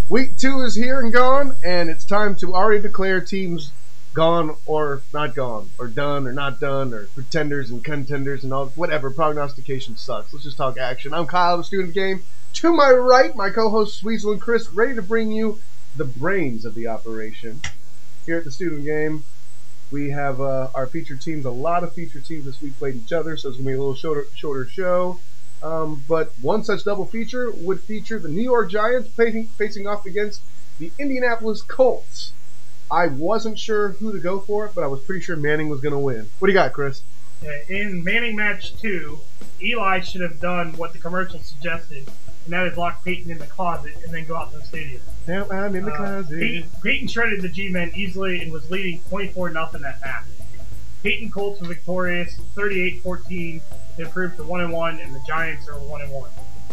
Week 2 is here and gone, and it's time to already declare teams gone or not gone, or done or not done, or pretenders and contenders and all, whatever. Prognostication sucks. Let's just talk action. I'm Kyle, the student of the game. To my right, my co-hosts Weasel and Chris, ready to bring you the brains of the operation. Here at the student game, we have our featured teams. A lot of featured teams this week played each other, so it's going to be a little shorter show. But one such double feature would feature the New York Giants facing off against the Indianapolis Colts. I wasn't sure who to go for, but I was pretty sure Manning was going to win. What do you got, Chris? In Manning match 2, Eli should have done what the commercial suggested, and that is lock Peyton in the closet and then go out to the stadium. Now I'm in the closet. Peyton shredded the G-Men easily and was leading 24-0 that match. Peyton Colts were victorious 38-14 to improve to 1-1, and the Giants are 1-1.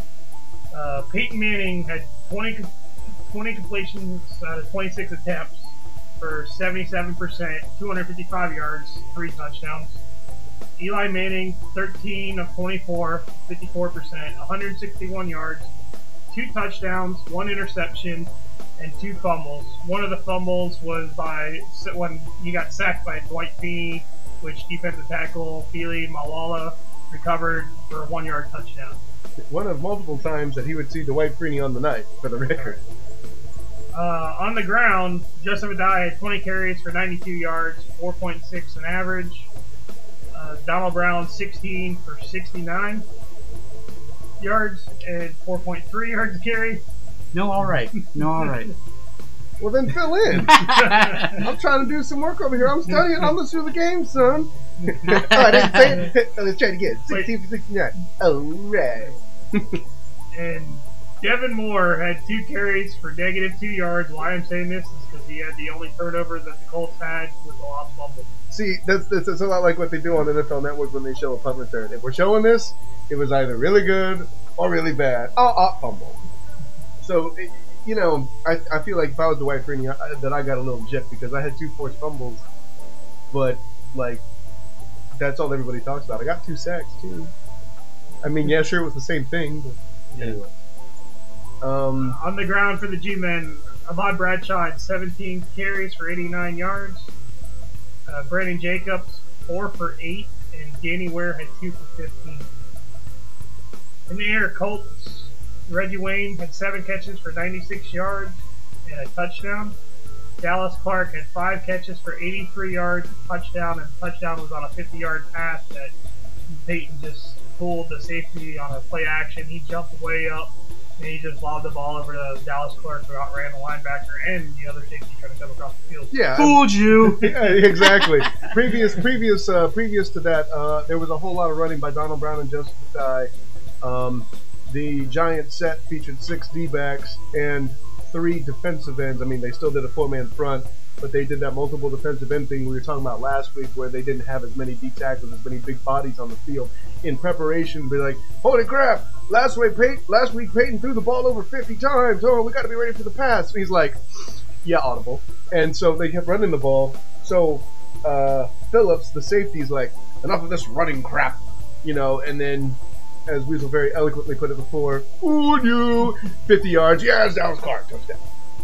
Peyton Manning had 20 completions out of 26 attempts for 77%, 255 yards, 3 touchdowns. Eli Manning, 13 of 24, 54%, 161 yards, 2 touchdowns, 1 interception, and 2 fumbles. One of the fumbles was when he got sacked by Dwight Feeney, which defensive tackle Fili Malala recovered for a 1-yard touchdown. One of multiple times that he would see Dwight Feeney on the night, for the record. On the ground, Joseph Adai had 20 carries for 92 yards, 4.6 an average. Donald Brown, 16 for 69 yards and 4.3 yards a carry. No, all right. Well, then fill in. I'm trying to do some work over here. I'm studying. I'm listening to the game, son. I didn't say it. Let's try it again. 16 for 69. All right. And Devin Moore had 2 carries for -2 yards. Why I'm saying this is because he had the only turnover that the Colts had with the lost fumble. See, that's a lot like what they do on NFL Network when they show a punt return. If we're showing this, it was either really good or really bad. Fumble. So, I feel like if I was the White Freeney, that I got a little jet because I had 2 forced fumbles. But, that's all everybody talks about. I got 2 sacks, too. I mean, yeah, sure, it was the same thing, but anyway. On the ground for the G-Men, Ahmad Bradshaw had 17 carries for 89 yards. Brandon Jacobs, 4 for 8, and Danny Ware had 2 for 15. In the air, Colts, Reggie Wayne had 7 catches for 96 yards and a touchdown. Dallas Clark had 5 catches for 83 yards, a touchdown, and the touchdown was on a 50-yard pass that Peyton just pulled the safety on a play action. He jumped way up, and he just lobbed the ball over to Dallas Clark, who outran the linebacker and the other safety trying to come across the field. Yeah, fooled you. Yeah, exactly. Previous to that, there was a whole lot of running by Donald Brown and Joseph Adai. The Giants set featured 6 D-backs and 3 defensive ends. I mean, they still did a 4-man front, but they did that multiple defensive end thing we were talking about last week where they didn't have as many D tackles, as many big bodies on the field in preparation. Be like, holy crap, last week Peyton threw the ball over 50 times. Oh, we got to be ready for the pass. And he's like, yeah, audible. And so they kept running the ball. So Phillips, the safety's like, enough of this running crap, and then as Weasel very eloquently put it before, fooled you, 50 yards, yes, Dallas Clark, touchdown.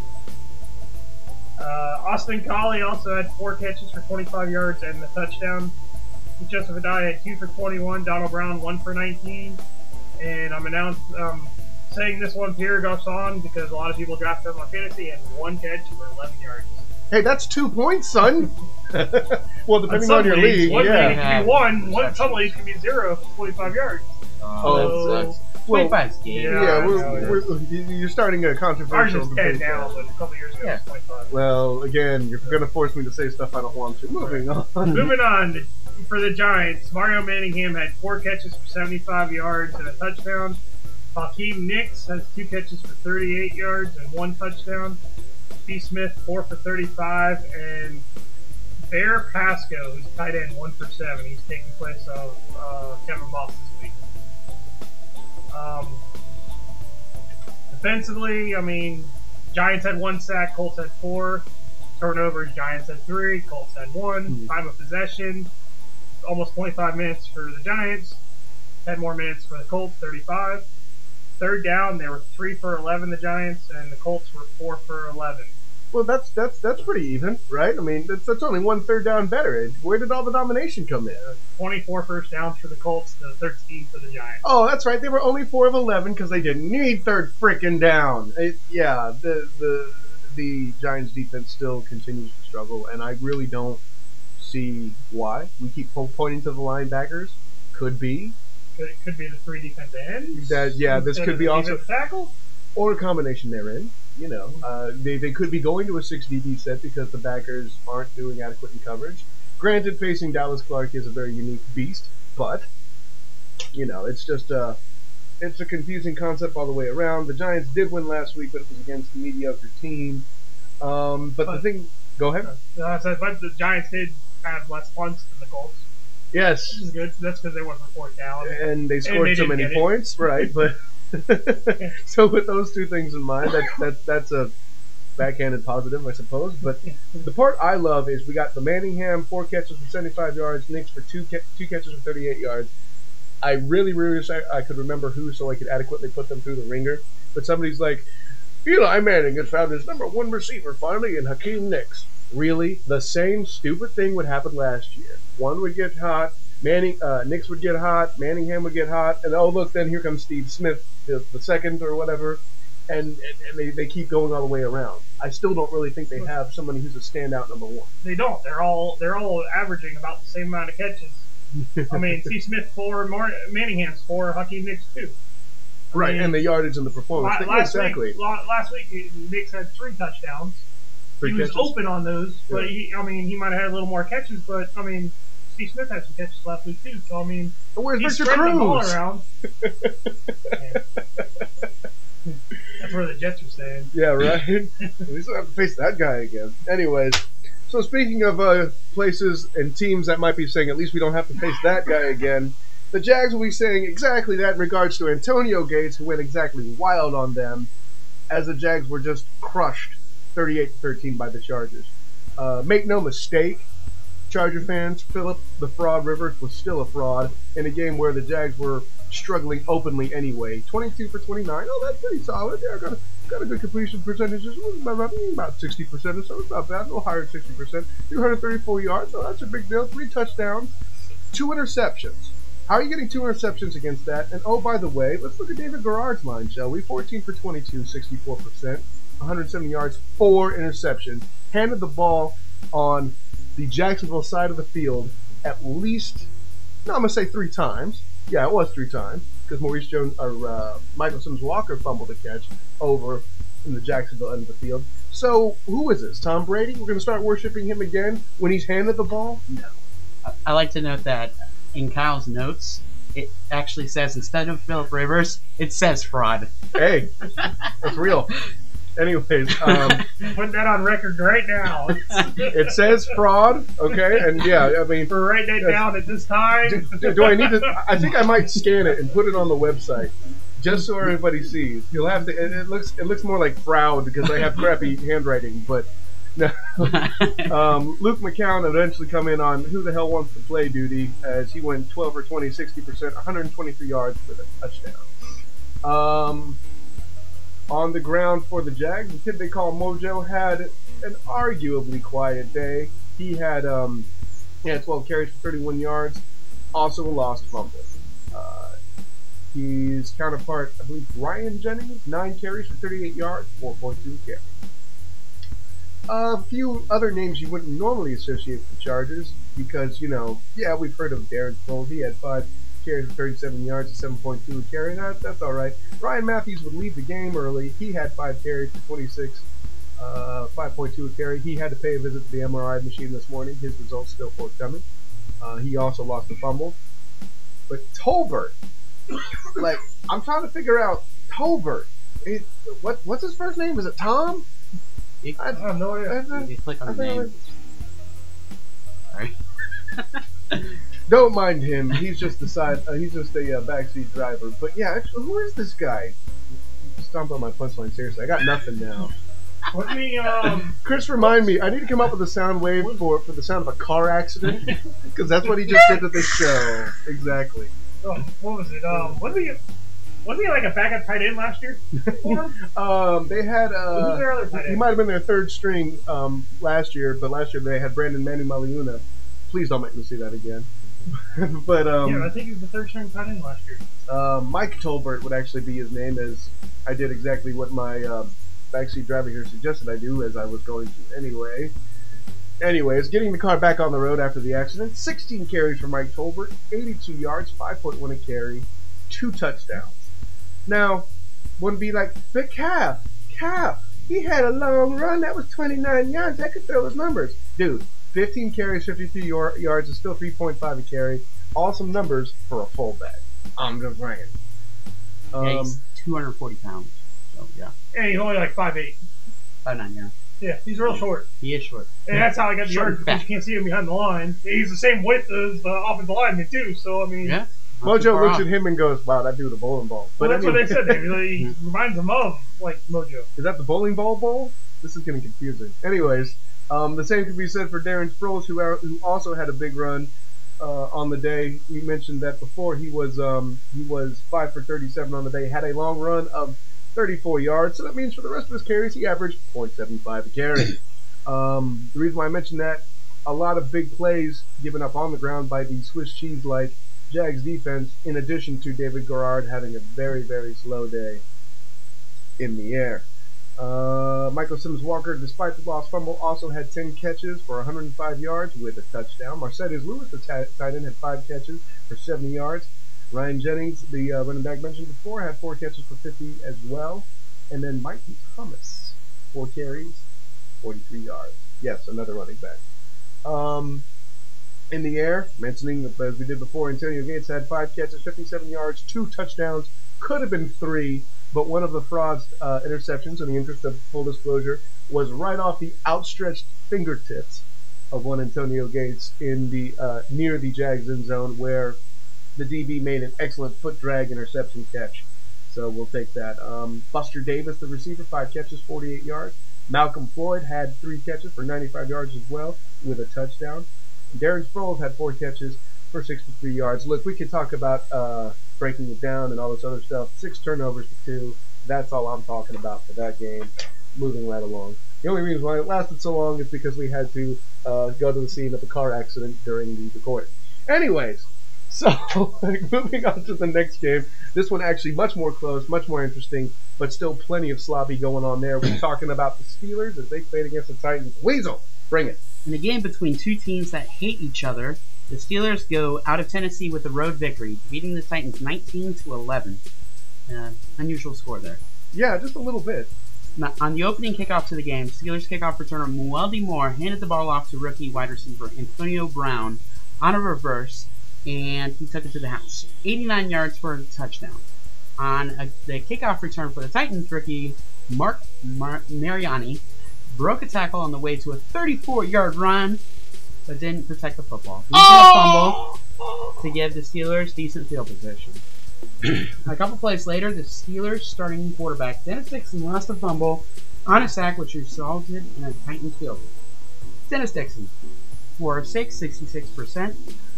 Austin Collie also had 4 catches for 25 yards and a touchdown. Joseph Adai had 2 for 21, Donald Brown 1 for 19. And I'm saying this one Pierre Garçon because a lot of people drafted him on fantasy and 1 catch for 11 yards. Hey, that's 2 points, son. Well, depending on your league, one yeah. league it can be 1, some leagues can be 0 for 25 yards. That sucks. 25's game. You're starting a controversial debate. Ours is 10 now, but a couple years ago it was 25. Well, again, you're going to force me to say stuff I don't want to. Moving on. For the Giants, Mario Manningham had 4 catches for 75 yards and a touchdown. Hakeem Nicks has 2 catches for 38 yards and 1 touchdown. Steve Smith, 4 for 35, and Bear Pasco, who's tight end, 1 for 7. He's taking place of Kevin Moss this week. Defensively, Giants had 1 sack, Colts had 4. Turnovers, Giants had 3, Colts had 1. Time of possession, almost 25 minutes for the Giants. 10 more minutes for the Colts, 35. third down, they were 3 for 11, the Giants, and the Colts were 4 for 11. Well, that's pretty even, right? I mean, that's only 1 third down better. Where did all the domination come in? 24 first downs for the Colts to 13 for the Giants. Oh, that's right. They were only 4 of 11 because they didn't need third frickin' down. The Giants defense still continues to struggle, and I really don't see why. We keep pointing to the linebackers. Could be. Could be the 3 defensive ends. This could be also tackle, or a combination therein. You know, they could be going to a 6 DB set because the backers aren't doing adequate in coverage. Granted, facing Dallas Clark is a very unique beast, but you know, it's just it's a confusing concept all the way around. The Giants did win last week, but it was against a mediocre team. But the thing, go ahead. But the Giants did have less punts than the Colts. Yes, Which is good. That's because they went for 4th down. And they scored so many points, right? But so with those two things in mind, that's a backhanded positive, I suppose. But the part I love is we got the Manningham 4 catches for 75 yards, Nix for 2 catches for 38 yards. I really wish I could remember who so I could adequately put them through the ringer. But somebody's like, Eli Manning has found his number 1 receiver finally in Hakeem Nix. Really? The same stupid thing would happen last year. One would get hot, Nix would get hot, Manningham would get hot, and oh look, then here comes Steve Smith, the second or whatever, and they keep going all the way around. I still don't really think they have somebody who's a standout number 1. They don't. They're all averaging about the same amount of catches. I mean, Steve Smith 4, Manningham's 4, Hakeem Nix 2. Right, and the yardage and the performance. Exactly. Last week, Nix had 3 touchdowns. He was open on those, but he might have had a little more catches. But I mean, Steve Smith had some catches last week too. So I mean, where's he's Mr. spreading the ball Cruz? around. That's where the Jets are saying. Yeah, right. We still have to face that guy again. Anyways, so speaking of places and teams that might be saying, at least we don't have to face that guy again. The Jags will be saying exactly that in regards to Antonio Gates, who went exactly wild on them, as the Jags were just crushed 38-13 by the Chargers. Make no mistake, Charger fans, Philip the Fraud Rivers was still a fraud in a game where the Jags were struggling openly anyway. 22 for 29, oh, that's pretty solid. Yeah, got a good completion percentage, about 60% or so. It's not bad, no higher than 60%. 234 yards, oh, that's a big deal. 3 touchdowns, 2 interceptions. How are you getting 2 interceptions against that? And oh, by the way, let's look at David Garrard's line, shall we? 14 for 22, 64%. 170 yards, 4 interceptions. Handed the ball on the Jacksonville side of the field at least, no, I'm going to say 3 times. Yeah, it was 3 times because Michael Sims-Walker fumbled a catch over in the Jacksonville end of the field. So who is this? Tom Brady? We're going to start worshiping him again when he's handed the ball? No. I like to note that in Kyle's notes, it actually says instead of Philip Rivers, it says fraud. Hey, that's real. Anyways, put that on record right now. It says fraud, okay, and yeah, I mean, we're writing that down at this time. Do I need to? I think I might scan it and put it on the website, just so everybody sees. You'll have to. It looks more like fraud because I have crappy handwriting, but no. Luke McCown eventually come in on who the hell wants to play duty as he went 12 for 20, 60%, 123 yards for the touchdown. On the ground for the Jags, the kid they call Mojo had an arguably quiet day. He had 12 carries for 31 yards, also a lost fumble. His counterpart, I believe, Ryan Jennings, 9 carries for 38 yards, 4.2 carries. A few other names you wouldn't normally associate with the Chargers because, we've heard of Darren Sproles. He had 5 carries for 37 yards, 7.2 a carry. That's all right. Ryan Matthews would leave the game early. He had 5 carries for 26, 5.2 a carry. He had to pay a visit to the MRI machine this morning. His results still forthcoming. He also lost a fumble. But Tolbert, I'm trying to figure out Tolbert. What's his first name? Is it Tom? I have no idea. You click on the name. Sorry. Don't mind him. He's just he's just a backseat driver. But yeah, actually, who is this guy? Stomp on my punchline. Seriously, I got nothing now. Let me, Chris, remind me. I need to come up with a sound wave for the sound of a car accident because that's what he just did to this show. Exactly. Oh, what was it? What Wasn't he like a backup tight end last year? They had Who's their other tight he end? might have been their third string last year, but last year they had Brandon Manu Maliuna. Please don't make me see that again. But Yeah, I think he was the third string tight end last year. Mike Tolbert would actually be his name, as I did exactly what my backseat driver here suggested I do, as I was going to anyway. Anyways, getting the car back on the road after the accident, 16 carries for Mike Tolbert, 82 yards, 5.1 a carry, 2 touchdowns. Now, wouldn't be like, but Cap, he had a long run, that was 29 yards, I could throw his numbers. Dude, 15 carries, 53 yards, is still 3.5 a carry. Awesome numbers for a fullback. I'm just saying. Yeah, he's 240 pounds. So, yeah. And he's only like 5'8". 5'9", yeah. Yeah, he's real short. He is short. And that's how I got the Short yards, and because fat. you can't see him behind the line. He's the same width as the offensive lineman, too. So, I mean, Yeah. Not too Mojo far looks off. at him and goes, wow, that dude a bowling ball. well, that's what anyway, they said. They really he reminds him of, like, Mojo. Is that the bowling ball bowl? This is getting confusing. Anyways, the same could be said for Darren Sproles, who also had a big run on the day. We mentioned that before. He was 5 for 37 on the day. Had a long run of 34 yards. So that means for the rest of his carries, he averaged 0.75 a carry. The reason why I mentioned that, a lot of big plays given up on the ground by the Swiss cheese-like Jags defense, in addition to David Garrard having a very, very slow day in the air. Michael Sims-Walker, despite the lost fumble, also had 10 catches for 105 yards with a touchdown. Marcedes Lewis, the tight end, had 5 catches for 70 yards. Ryan Jennings, the running back mentioned before, had 4 catches for 50 as well. And then Mikey Thomas, 4 carries, 43 yards. Yes, another running back. In the air, mentioning, as we did before, Antonio Gates had 5 catches, 57 yards, 2 touchdowns. Could have been 3, but one of the fraud's interceptions, in the interest of full disclosure, was right off the outstretched fingertips of one Antonio Gates in the near the Jags end zone, where the DB made an excellent foot drag interception catch. So we'll take that. Buster Davis, the receiver, 5 catches, 48 yards. Malcolm Floyd had 3 catches for 95 yards as well, with a touchdown. Darren Sproles had 4 catches for 63 yards. Look, we could talk about breaking it down and all this other stuff. 6 turnovers to 2. That's all I'm talking about for that game. Moving right along. The only reason why it lasted so long is because we had to go to the scene of the car accident during the recording. Anyways, so moving on to the next game. This one actually much more close, much more interesting, but still plenty of sloppy going on there. We're talking about the Steelers as they played against the Titans. Weasel, bring it. In a game between two teams that hate each other, the Steelers go out of Tennessee with a road victory, beating the Titans 19-11. Unusual score there. Yeah, just a little bit. Now, on the opening kickoff to the game, Steelers kickoff returner Mueldy Moore handed the ball off to rookie wide receiver Antonio Brown on a reverse, and he took it to the house. 89 yards for a touchdown. On the kickoff return for the Titans, rookie Mark Mariani broke a tackle on the way to a 34-yard run, but didn't protect the football. He a fumble to give the Steelers decent field position. A couple plays later, the Steelers starting quarterback Dennis Dixon lost a fumble on a sack, which resulted in a Titans field goal. Dennis Dixon, 4 of 6, 66%,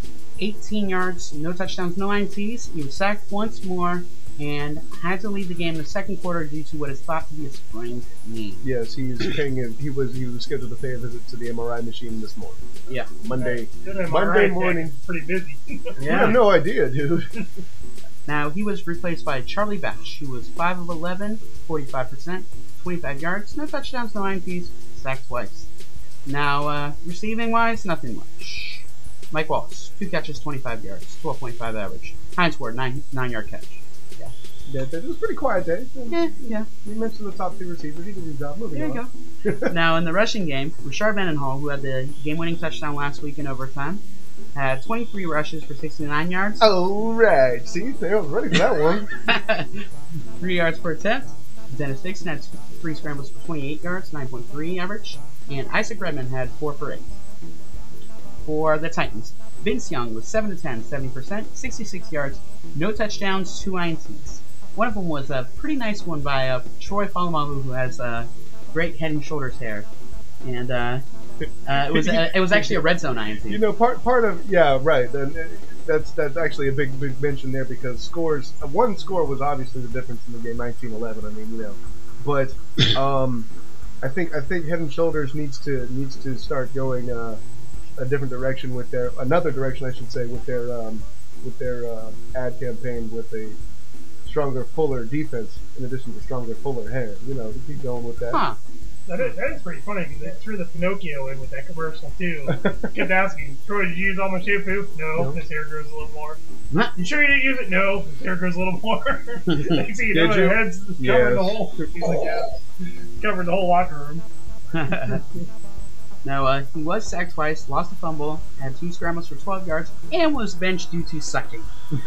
18 yards, no touchdowns, no INTs. He was sacked once more and had to leave the game in the second quarter due to what is thought to be a sprained knee. Yes, he was scheduled to pay a visit to the MRI machine this morning. Yeah. Monday Good Monday MRI morning. tech. Pretty busy. You have no idea, dude. Now, he was replaced by Charlie Bash, who was 5 of 11, 45%, 25 yards, no touchdowns, no INTs, sacked twice. Now, receiving-wise, nothing much. Mike Wallace, 2 catches, 25 yards, 12.5 average. Hines Ward, 9-yard catch. Yeah, it was a pretty quiet day. Yeah. We mentioned the top 2 receivers. He did his job. Moving There you go. Now, in the rushing game, Rashard Mendenhall, who had the game-winning touchdown last week in overtime, had 23 rushes for 69 yards. All right. See, I was ready for that one. 3 yards per attempt. Dennis Dixon had 3 scrambles for 28 yards, 9.3 average. And Isaac Redman had 4 for 8. For the Titans, Vince Young was 7 of 10, 70%, 66 yards, no touchdowns, 2 INTs. One of them was a pretty nice one by Troy Polamalu, who has great head and shoulders hair. And it was actually a red zone INT. You know, part of, yeah, right. And that's actually a big mention there because one score was obviously the difference in the game 19-11. I mean, but I think Head and Shoulders needs to start going a different direction another direction I should say with their ad campaign with a stronger, fuller defense in addition to stronger, fuller hair. To keep going with that. Huh. That is pretty funny because they threw the Pinocchio in with that commercial too. Kept asking, Troy, did you use all my shampoo? No. His hair grows a little more. You sure you didn't use it? No. His hair grows a little more. Next thing you know, their heads covered the whole. He's like, yeah, covered the whole locker room. Now, he was sacked twice, lost a fumble, had 2 scrambles for 12 yards, and was benched due to sucking.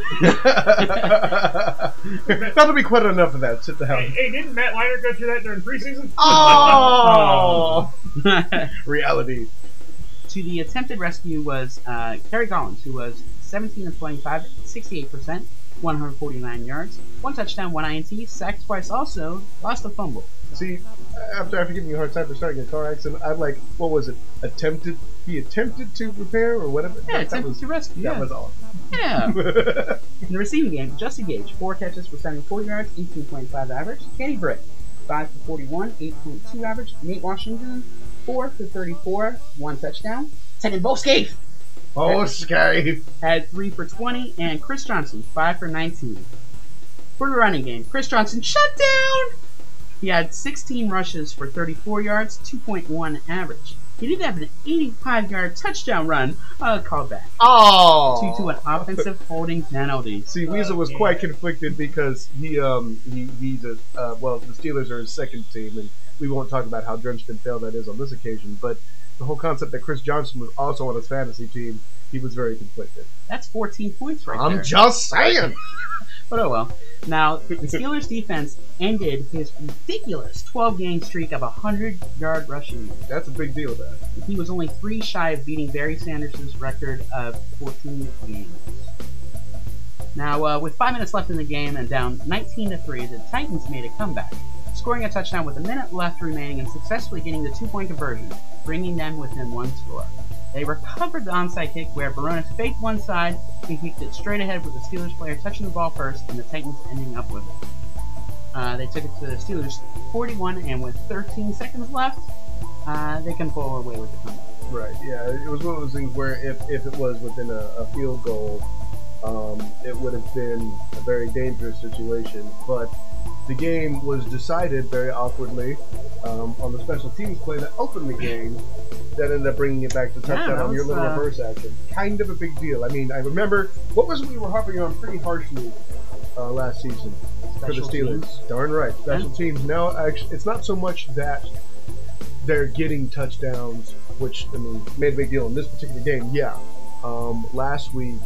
That'll be quite enough of that. Sit down. Hey, didn't Matt Leinart go through that during preseason? Oh! Reality. To the attempted rescue was Kerry Collins, who was 17 of 25, 68%, 149 yards, 1 touchdown, 1 INT, sacked twice also, lost a fumble. See, after giving you a hard time for starting a car accident, I'm like, what was it? He attempted to repair or whatever? Yeah, attempted to rescue. That was all. Yeah. In the receiving game, Justin Gage, 4 catches for 74 yards, 18.5 average. Kenny Britt, 5 for 41, 8.2 average. Nate Washington, 4 for 34, 1 touchdown. Second Boscave. Had 3 for 20, and Chris Johnson, 5 for 19. For the running game, Chris Johnson shut down. He had 16 rushes for 34 yards, 2.1 average. He did have an 85-yard touchdown run, called back. Oh! Due to an offensive holding penalty. See, Weasel was quite conflicted because the Steelers are his second team, and we won't talk about how drenched in fail that is on this occasion, but the whole concept that Chris Johnson was also on his fantasy team, he was very conflicted. That's 14 points right there. I'm just saying! But oh well. Now, the Steelers' defense ended his ridiculous 12-game streak of 100-yard rushing. That's a big deal, man. He was only 3 shy of beating Barry Sanders' record of 14 games. Now, with 5 minutes left in the game and down 19-3, the Titans made a comeback, scoring a touchdown with a minute left remaining and successfully getting the 2-point conversion, bringing them within 1 score. They recovered the onside kick where Baronis faked one side and kicked it straight ahead with the Steelers player touching the ball first and the Titans ending up with it. They took it to the Steelers 41, and with 13 seconds left, they can pull away with the comeback. Right, yeah. It was one of those things where if it was within a field goal, it would have been a very dangerous situation. But the game was decided very awkwardly on the special teams play that opened the game that ended up bringing it back to touchdown on your little reverse action. Kind of a big deal. I mean, I remember, what was it we were harping on pretty harshly last season for the Steelers? Teams. Darn right. Special teams. Now, actually, it's not so much that they're getting touchdowns, which, I mean, made a big deal in this particular game. Yeah. Last week,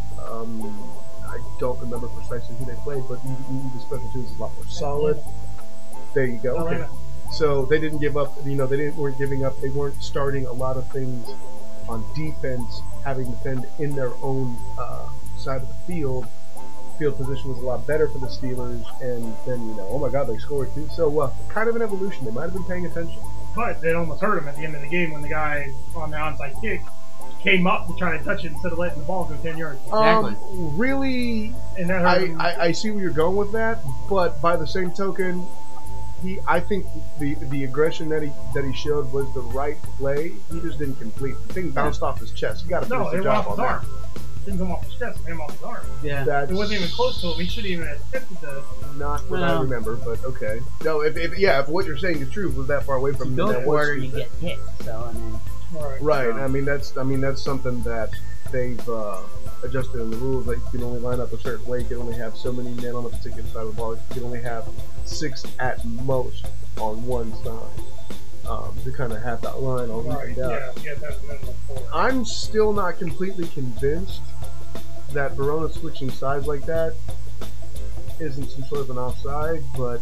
I don't remember precisely who they played, but the special teams is a lot more solid. There you go. Okay. So they didn't give up. They weren't giving up. They weren't starting a lot of things on defense, having to defend in their own side of the field. Field position was a lot better for the Steelers, and then oh my God, they scored too. So kind of an evolution. They might have been paying attention. But they almost hurt him at the end of the game when the guy on the onside kick came up to try to touch it instead of letting the ball go 10 yards. Exactly. Really, and that hurt him. I see where you're going with that, but by the same token, I think the aggression that he showed was the right play. He just didn't complete. The thing bounced off his chest. You got to finish the job on that. It didn't come off his chest. It came off his arm. Yeah. It wasn't even close to him. He shouldn't even have attempted to. Not what I remember, but okay. No, if what you're saying is true, it was that far away from him. Go forward, you get hit. So I mean. Right. I mean that's something that they've adjusted in the rules. Like, you can only line up a certain way. You can only have so many men on a particular side of the ball. You can only have 6 at most on one side to kind of have that line all evened out. Yeah, that's minimum 4. I'm still not completely convinced that Verona switching sides like that isn't some sort of an offside, but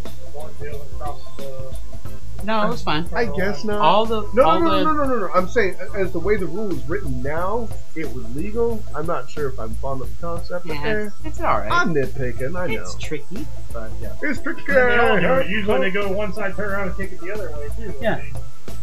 no, it was fine. I guess not. No. I'm saying, as the way the rule is written now, it was legal. I'm not sure if I'm fond of the concept. Yeah, it's alright. I'm nitpicking, I know. It's tricky, but yeah. It's tricky! Usually they go one side, turn around, and kick it the other way, too. Yeah.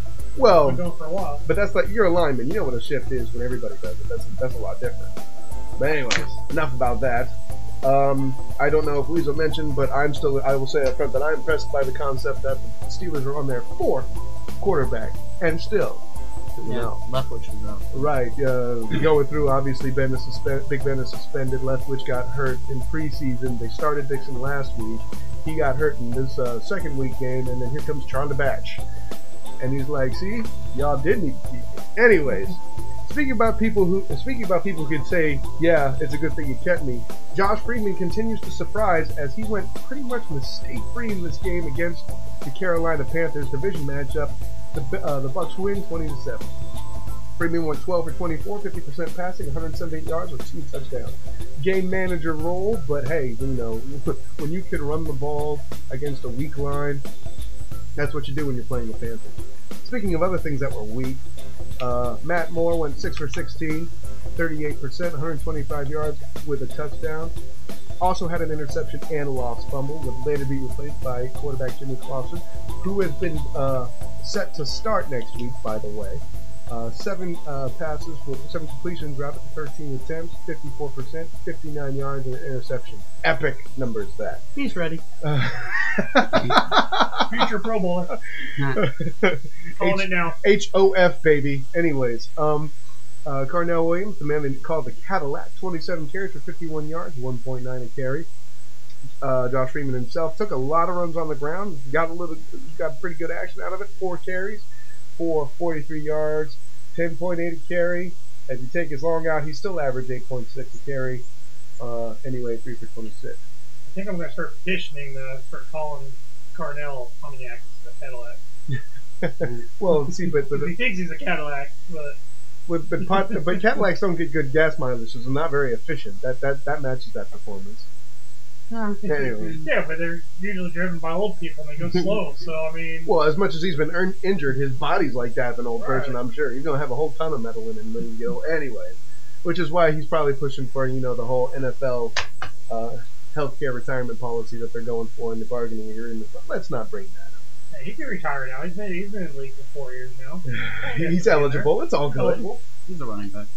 Well, for a while. But that's like, you're a lineman. You know what a shift is when everybody does it. That's a lot different. But anyways, enough about that. I don't know if Weasel mentioned, but I will say up front that I'm impressed by the concept that the Steelers are on their 4th quarterback, and still, Leftwich was out. Right, going through, obviously, Big Ben is suspended. Leftwich got hurt in preseason. They started Dixon last week. He got hurt in this second week game, and then here comes Chonda Batch. And he's like, see, y'all did need to keep me. Anyways, speaking about people who could say, yeah, it's a good thing you kept me, Josh Freeman continues to surprise as he went pretty much mistake-free in this game against the Carolina Panthers division matchup. The Bucs win 20-7. Freeman went 12 for 24, 50% passing, 178 yards with 2 touchdowns. Game manager role, but hey, when you can run the ball against a weak line, that's what you do when you're playing the Panthers. Speaking of other things that were weak, Matt Moore went 6 for 16, 38%, 125 yards with a touchdown. Also had an interception and a lost fumble, would later be replaced by quarterback Jimmy Clausen, who has been set to start next week, by the way. 7 passes for 7 completions, rapid to 13 attempts, 54%, 59 yards, and an interception. Epic numbers, that. He's ready. Future Pro Bowler. Calling it now. HOF, baby. Anyways, Carnell Williams, the man they call the Cadillac, 27 carries for 51 yards, 1.9 a carry. Josh Freeman himself took a lot of runs on the ground, got pretty good action out of it. 4 carries for 43 yards, 10.8 a carry. If you take his long out, he still averaged 8.6 a carry. Anyway, 3 for 26. I think I'm going to start petitioning to start calling Carnell Pontiac a Cadillac. Well, see, but he thinks he's a Cadillac, but Cadillacs don't get good gas mileage, so they're not very efficient. That matches that performance. Anyway. Yeah, but they're usually driven by old people and they go slow, so I mean... Well, as much as he's been injured, his body's like that of an old person, I'm sure. He's going to have a whole ton of metal in him when he go anyway. Which is why he's probably pushing for, the whole NFL healthcare retirement policy that they're going for in the bargaining agreement. But let's not bring that up. Yeah, he can retire now. He's been in the league for 4 years now. He's eligible. It's all good. He's a running back.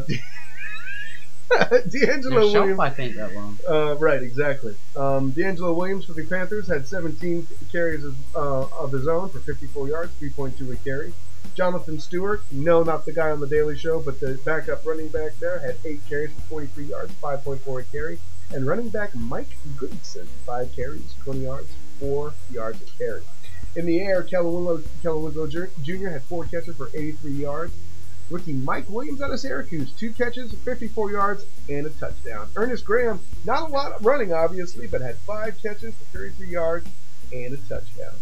D'Angelo Williams. I think that long. Right, exactly. D'Angelo Williams for the Panthers had 17 carries of his own for 54 yards, 3.2 a carry. Jonathan Stewart, no, not the guy on the Daily Show, but the backup running back there, had 8 carries for 43 yards, 5.4 a carry. And running back Mike Goodson, 5 carries, 20 yards, 4 yards a carry. In the air, Kellen Winslow Jr. had 4 catches for 83 yards. Rookie Mike Williams out of Syracuse, 2 catches, 54 yards, and a touchdown. Ernest Graham, not a lot of running, obviously, but had 5 catches for 33 yards and a touchdown.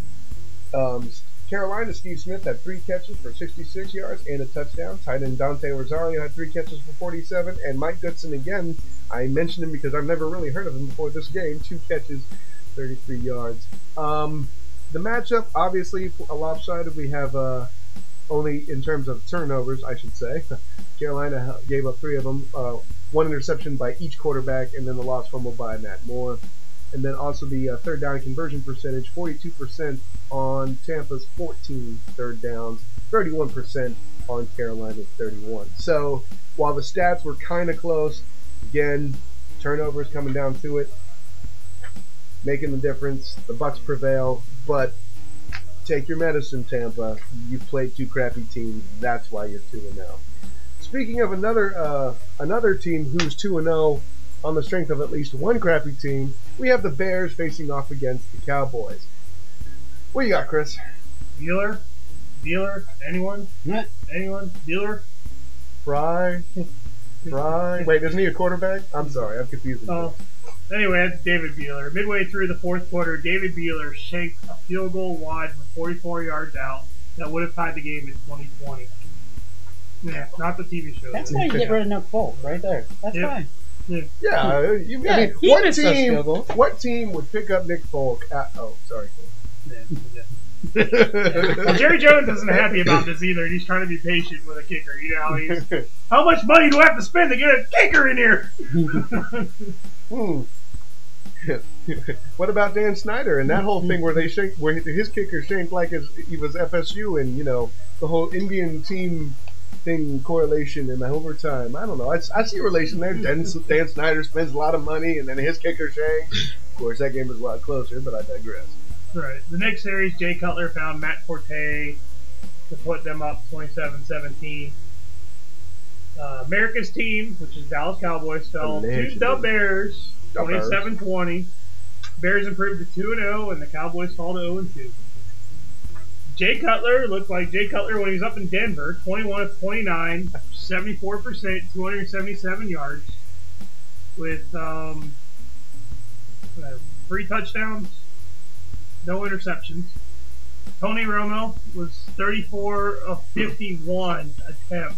Carolina, Steve Smith had 3 catches for 66 yards and a touchdown. Tight end Dante Rosario had 3 catches for 47, and Mike Goodson again. I mentioned him because I've never really heard of him before this game. 2 catches, 33 yards. The matchup, obviously, a lopsided. We have only in terms of turnovers, I should say. Carolina gave up 3 of them. 1 interception by each quarterback, and then the lost fumble by Matt Moore. And then also the third down conversion percentage, 42% on Tampa's 14 third downs, 31% on Carolina's 31. So while the stats were kind of close, again, turnovers coming down to it, making the difference. The Bucs prevail, but take your medicine, Tampa. You played 2 crappy teams. That's why you're 2-0. Speaking of another team who's 2-0 on the strength of at least 1 crappy team, we have the Bears facing off against the Cowboys. What you got, Chris? Dealer? Anyone? Anyone? Dealer? Fry? Wait, isn't he a quarterback? I'm sorry, I'm confused. Anyway, that's David Beeler. Midway through the 4th quarter, David Beeler shanked a field goal wide from 44 yards out that would have tied the game in 2020. Yeah, not the TV show. That's why you get rid of Nick Folk right there. That's fine. Yeah, I mean, what team would pick up Nick Folk? Sorry. Well, Jerry Jones isn't happy about this either, and he's trying to be patient with a kicker. You know how he's, how much money do I have to spend to get a kicker in here? What about Dan Snyder and that whole thing where his kicker shanked like he was FSU, and the whole Indian team thing correlation in overtime. I don't know. I see a relation there. Dan Snyder spends a lot of money, and then his kicker Shank. Of course, that game was a lot closer, but I digress. Right. The next series, Jay Cutler found Matt Forte to put them up 27-17. America's team, which is Dallas Cowboys, fell to the Bears 27-20. Bears improved to 2-0, and the Cowboys fall to 0-2. Jay Cutler looked like Jay Cutler when he was up in Denver, 21 of 29, 74%, 277 yards, with 3 touchdowns, no interceptions. Tony Romo was 34 of 51 attempts,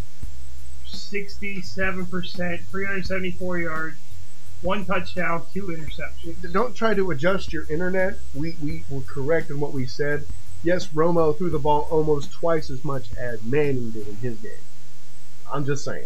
67%, 374 yards, 1 touchdown, 2 interceptions. Don't try to adjust your internet. We were correct in what we said. Yes, Romo threw the ball almost twice as much as Manning did in his game. I'm just saying.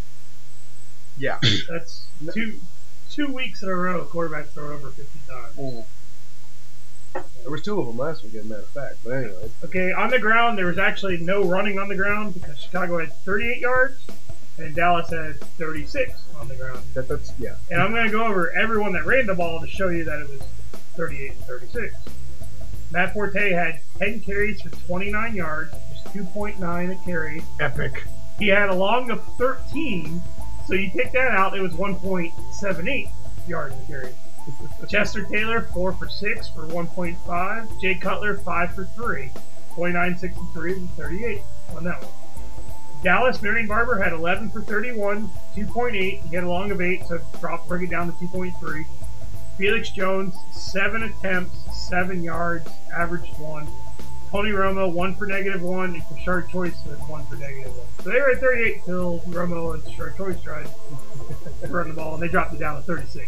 Yeah. That's two weeks in a row quarterbacks throw over 50 times. There was 2 of them last week, as a matter of fact. But anyway. Okay, on the ground, there was actually no running on the ground because Chicago had 38 yards and Dallas had 36 on the ground. That's yeah. And I'm going to go over everyone that ran the ball to show you that it was 38-36. Matt Forte had 10 carries for 29 yards, just 2.9 a carry. Epic. He had a long of 13, so you take that out, it was 1.78 yards a carry. Chester Taylor, 4 for 6 for 1.5. Jay Cutler, 5 for 3. 29, 63, and 38 on that one. Dallas, Marion Barber had 11 for 31, 2.8. He had a long of 8, so bring it down to 2.3. Felix Jones, 7 attempts, 7 yards, averaged 1. Tony Romo, 1 for -1, and Tashard Choice was 1 for -1. So they were at 38 till Romo and Tashard Choice tried to run the ball, and they dropped it down to 36.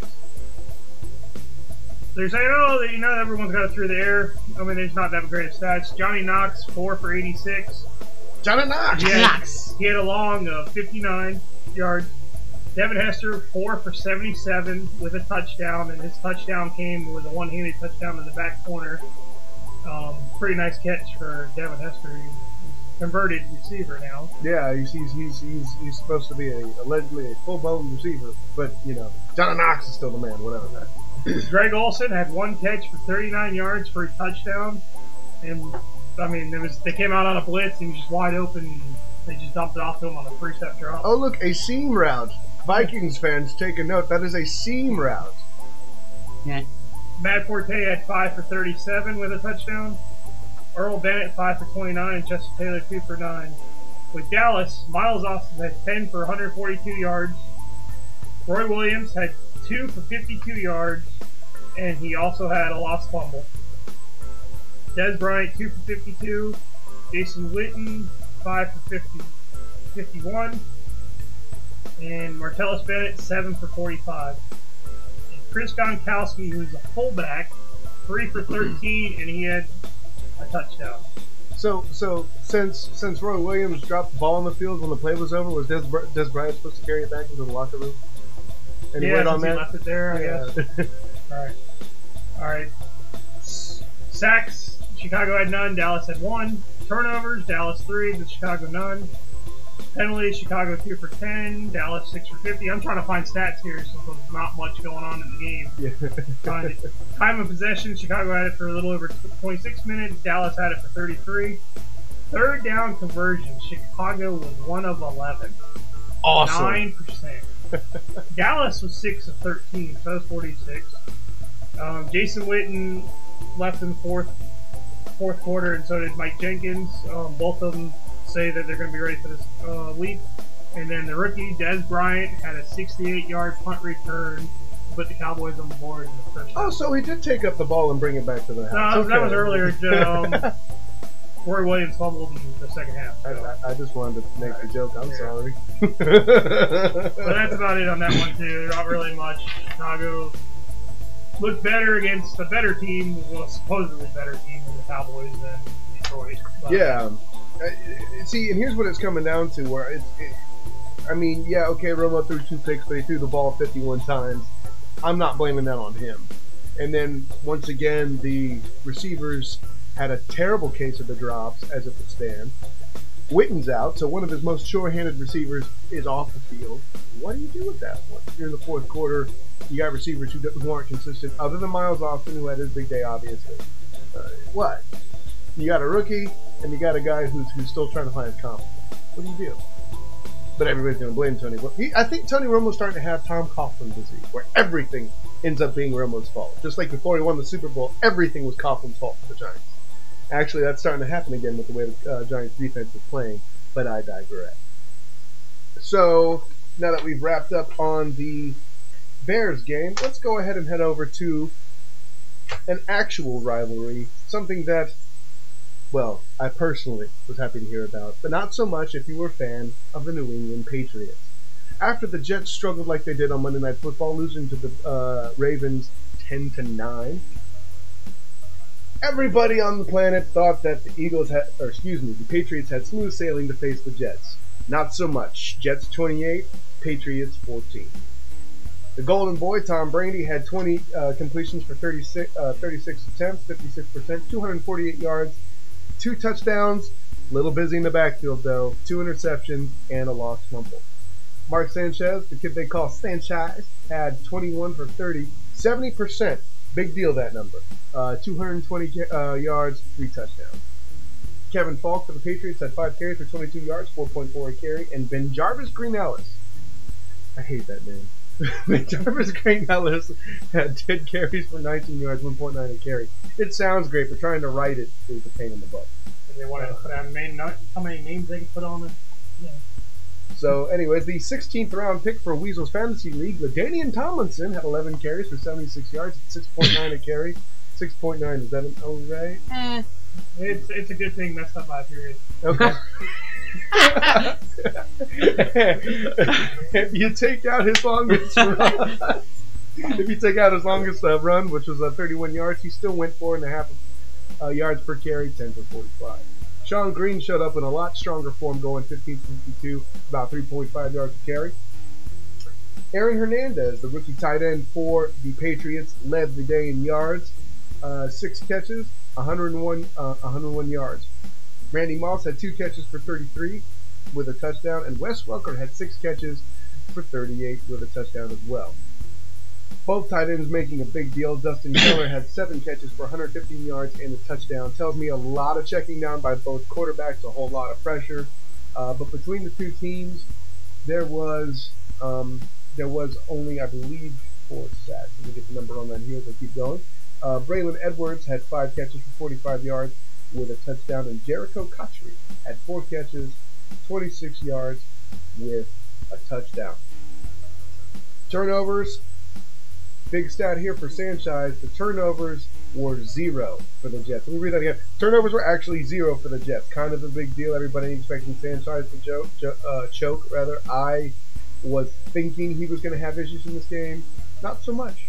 They're saying, everyone's got it through the air. I mean, there's not that great of stats. Johnny Knox, 4 for 86. Johnny Knox! He had a long of 59 yards. Devin Hester, 4 for 77 with a touchdown, and his touchdown came with a one-handed touchdown in the back corner. Pretty nice catch for Devin Hester. He's a converted receiver now. Yeah, he's supposed to be allegedly a full-blown receiver, but Johnny Knox is still the man. Whatever that. Greg Olson had 1 catch for 39 yards for a touchdown, and I mean they came out on a blitz and he was just wide open. And they just dumped it off to him on a 3-step drop. Oh look, a seam route. Vikings fans, take a note. That is a seam route. Yeah. Matt Forte had 5 for 37 with a touchdown. Earl Bennett, 5 for 29. Chester Taylor, 2 for 9. With Dallas, Miles Austin had 10 for 142 yards. Roy Williams had 2 for 52 yards, and he also had a lost fumble. Dez Bryant, 2 for 52. Jason Witten, 5 for 51. And Martellus Bennett, 7 for 45. And Chris Gronkowski, who's a fullback, 3 for 13, and he had a touchdown. So since Roy Williams dropped the ball on the field when the play was over, was Dez Bryant supposed to carry it back into the locker room? Any word on that? He left it there, I guess. All right. Sacks, Chicago had none, Dallas had 1. Turnovers, Dallas 3, but Chicago none. Penalties, Chicago 2 for 10, Dallas 6 for 50. I'm trying to find stats here since there's not much going on in the game. Yeah. Time of possession, Chicago had it for a little over 26 minutes, Dallas had it for 33. Third down conversion, Chicago was 1 of 11. Awesome. 9%. Dallas was 6 of 13, so that was 46. Jason Witten left in the fourth quarter, and so did Mike Jenkins. Both of them say that they're going to be ready for this week. And then the rookie, Dez Bryant, had a 68-yard punt return to put the Cowboys on the board in the first Oh, so he did take up the ball and bring it back to the house. No, that was earlier. Roy Williams fumbled in the second half. So. I just wanted to make the joke. I'm sorry. But that's about it on that one, too. Not really much. Chicago looked better against a better team, well, supposedly better team than the Cowboys and Detroit. But yeah. See, and here's what it's coming down to, where Romo threw 2 picks, but he threw the ball 51 times. I'm not blaming that on him. And then, once again, the receivers had a terrible case of the drops, as it would stand. Witten's out, so one of his most sure-handed receivers is off the field. What do you do with that one? You're in the fourth quarter. You got receivers who aren't consistent, other than Miles Austin, who had his big day, obviously. What? You got a rookie, and you got a guy who's still trying to find his confidence. What do you do? But everybody's going to blame Tony. I think Tony Romo's starting to have Tom Coughlin disease, where everything ends up being Romo's fault. Just like before he won the Super Bowl, everything was Coughlin's fault for the Giants. Actually, that's starting to happen again with the way the Giants defense is playing, but I digress. So, now that we've wrapped up on the Bears game, let's go ahead and head over to an actual rivalry, something that, well, I personally was happy to hear about, but not so much if you were a fan of the New England Patriots. After the Jets struggled like they did on Monday Night Football, losing to the Ravens 10-9, everybody on the planet thought that the Patriots had smooth sailing to face the Jets. Not so much. Jets 28, Patriots 14. The Golden Boy, Tom Brady, had 20 completions for 36 attempts, 56%, 248 yards, 2 touchdowns. Little busy in the backfield, though. 2 interceptions and a lost fumble. Mark Sanchez, the kid they call Sanchez, had 21 for 30, 70%. Big deal, that number. 220 yards, 3 touchdowns. Kevin Falk for the Patriots had 5 carries for 22 yards, 4.4 a carry. And BenJarvus Green-Ellis. I hate that name. BenJarvus Green-Ellis had 10 carries for 19 yards, 1.9 a carry. It sounds great, but trying to write it is a pain in the butt. They want to put out how many names they can put on it. Yeah. So, anyways, the 16th round pick for Weasel's Fantasy League, LaDainian Tomlinson, had 11 carries for 76 yards, 6.9 a carry. 6.9, is that an O, right? It's a good thing messed up by a period. Okay. If you take out his longest run, which was 31 yards, he still went 4.5 yards per carry, 10 for 45. Sean Green showed up in a lot stronger form, going 15-52, about 3.5 yards a carry. Aaron Hernandez, the rookie tight end for the Patriots, led the day in yards, 6 catches, 101 yards. Randy Moss had 2 catches for 33 with a touchdown, and Wes Welker had 6 catches for 38 with a touchdown as well. Both tight ends making a big deal. Dustin Keller had 7 catches for 115 yards and a touchdown. Tells me a lot of checking down by both quarterbacks, a whole lot of pressure. But between the two teams, there was only, I believe, 4 sacks. Let me get the number on that here as I keep going. Braylon Edwards had 5 catches for 45 yards with a touchdown, and Jericho Cotchery had 4 catches, 26 yards with a touchdown. Turnovers. Big stat here for Sanchez. The turnovers were 0 for the Jets. Let me read that again. Turnovers were actually 0 for the Jets. Kind of a big deal. Everybody expecting Sanchez to choke. I was thinking he was going to have issues in this game. Not so much.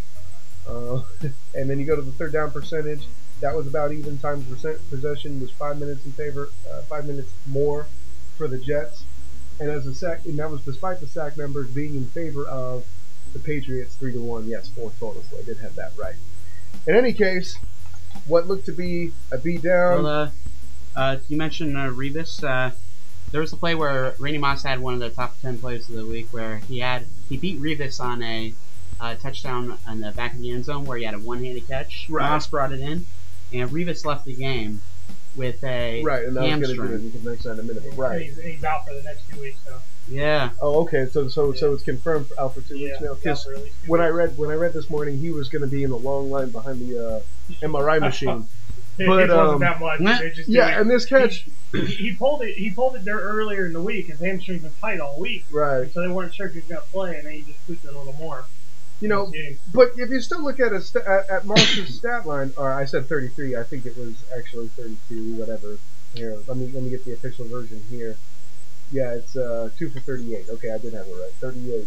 And then you go to the third down percentage. That was about even. Time possession was 5 minutes in favor. 5 minutes more for the Jets. And that was despite the sack numbers being in favor of the Patriots 3-1. Yes, 4 total, so I did have that right. In any case, what looked to be a beatdown. Well, you mentioned Revis. There was a play where Randy Moss had one of the top 10 plays of the week where he beat Revis on a touchdown on the back of the end zone where he had a one-handed catch. Right. Moss brought it in, and Revis left the game with a and that hamstring. was going to do it. You can mention that in a minute. Right. And he's out for the next 2 weeks, so. Yeah. Oh, okay. So it's confirmed for out for 2 weeks now. Because when I read this morning, he was going to be in the long line behind the MRI machine. It wasn't that much. They just and this catch, he pulled it there earlier in the week. His hamstrings been tight all week, right? So they weren't sure if he was going to play, and then he just tweaked it a little more. You know, but if you still look at at Moss's stat line, or I said 33, I think it was actually 32, whatever. Here, let me get the official version here. Yeah, it's 2 for 38. Okay, I did have it right. 38.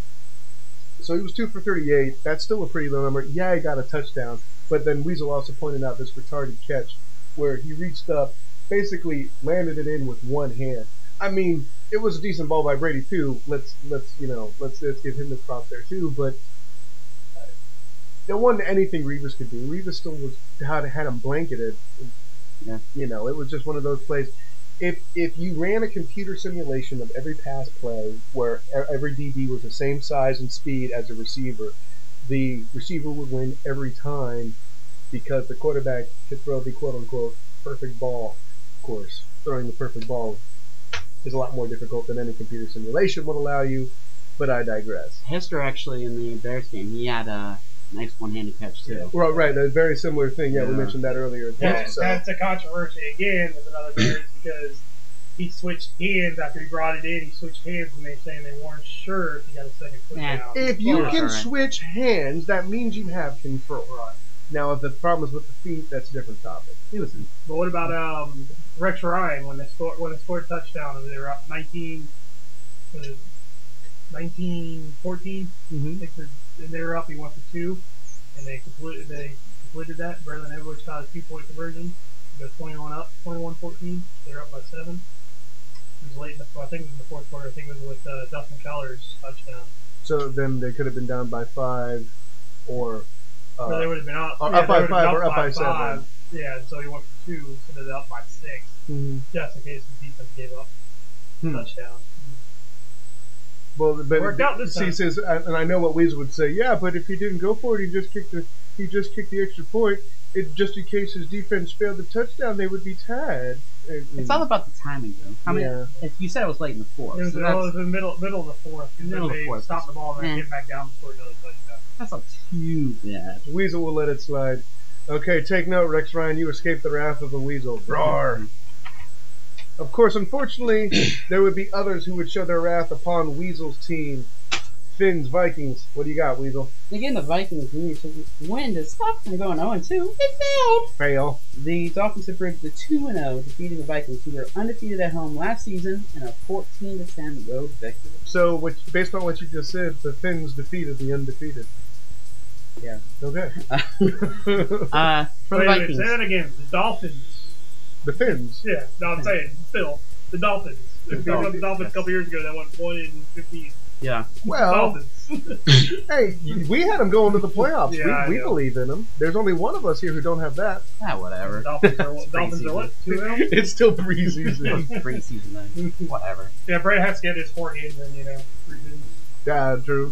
So he was 2 for 38. That's still a pretty low number. Yeah, he got a touchdown. But then Weasel also pointed out this retarded catch where he reached up, basically landed it in with one hand. I mean, it was a decent ball by Brady too. Let's give him the props there too. But there wasn't anything Revis could do. Revis still had him blanketed. Yeah. You know, it was just one of those plays. if you ran a computer simulation of every pass play where every DB was the same size and speed as a receiver, the receiver would win every time because the quarterback could throw the quote-unquote perfect ball. Of course, throwing the perfect ball is a lot more difficult than any computer simulation would allow you, but I digress. Hester actually in the Bears game, he had a nice one-handed catch too. Well, right, a very similar thing. Yeah, we mentioned that earlier. That's a controversy again with another Bears because he switched hands after he brought it in. He switched hands, and they're saying they weren't sure if he got a second foot down. If you can switch hands, that means you have control. Right. Now, if the problem is with the feet, that's a different topic. But what about Rex Ryan when they scored a touchdown and they were up 19-14? Mm-hmm. And they were up. He went for 2, and they completed that. Braylon Edwards got a 2-point conversion. They go 21 up, 21-14. They're up by 7. It was late in I think it was in the fourth quarter. I think it was with Dustin Keller's touchdown. So then they could have been down by 5, or they would have been up. Up by 5 or up by 7. Yeah, so he went for 2, so they're up by 6. Mm-hmm. Just in case the defense gave up touchdown. Well, but worked out this time. Says, and I know what Weasel would say. Yeah, but if he didn't go for it, he just kicked the extra point. It just in case his defense failed the touchdown, they would be tied. It's all about the timing, though. I mean, if you said it was late in the fourth, it was, so it was in the middle of the fourth. Middle of the fourth. Stopped the ball and then came back down and scored another touchdown. That's not too bad. Weasel will let it slide. Okay, take note, Rex Ryan. You escaped the wrath of the Weasel. Roar. Of course, unfortunately, there would be others who would show their wrath upon Weasel's team. Finns, Vikings. What do you got, Weasel? Again, the Vikings need to win to stop from going 0-2. It failed. The Dolphins improved to 2-0, defeating the Vikings, who were undefeated at home last season in a 14-10 road victory. So, based on what you just said, the Finns defeated the undefeated. Yeah. Okay. For the Vikings. Say that again. The Dolphins. The Finns. Yeah. No, I'm saying still the Dolphins. The Dolphins a couple years ago that went 1-15. Yeah. Well, hey, we had them going to the playoffs. Yeah, we believe in them. There's only one of us here who don't have that. Whatever. Dolphins are what? 2-0? It's still preseason. Preseason then. Whatever. Yeah, Brett has to get his 4 games in, preseason. Yeah, true.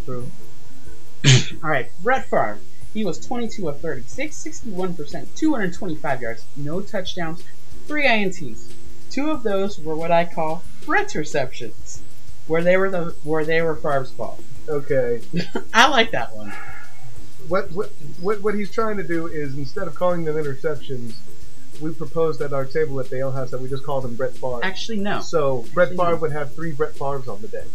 All right, Brett Favre. He was 22 of 36, 61%, 225 yards, no touchdowns, 3 INTs. 2 of those were what I call Brett's receptions, where they were Favre's fault. Okay. I like that one. What he's trying to do is, instead of calling them interceptions, we proposed at our table at the Ale House that we just call them Brett Favre. Actually, no. So Brett Favre would have 3 Brett Favres on the day.